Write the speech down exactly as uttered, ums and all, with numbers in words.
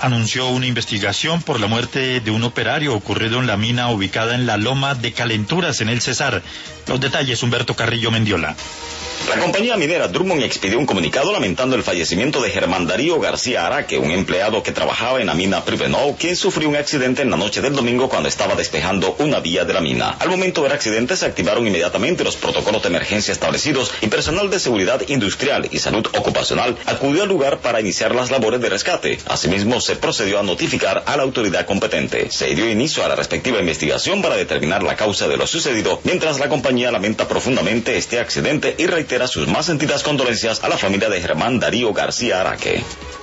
anunció una investigación por la muerte de un operario ocurrido en la mina ubicada en la Loma de Calenturas, en el Cesar. Los detalles, Humberto Carrillo Mendiola. La compañía minera Drummond expidió un comunicado lamentando el fallecimiento de Germán Darío García Araque, un empleado que trabajaba en la mina Priveno, quien sufrió un accidente en la noche del domingo cuando estaba despejando una vía de la mina. Al momento del accidente se activaron inmediatamente los protocolos de emergencia establecidos y personal de seguridad industrial y salud ocupacional acudió al lugar para iniciar las labores de rescate. Asimismo, se procedió a notificar a la autoridad competente. Se dio inicio a la respectiva investigación para determinar la causa de lo sucedido, mientras la compañía lamenta profundamente este accidente y reitera sus más sentidas condolencias a la familia de Germán Darío García Araque.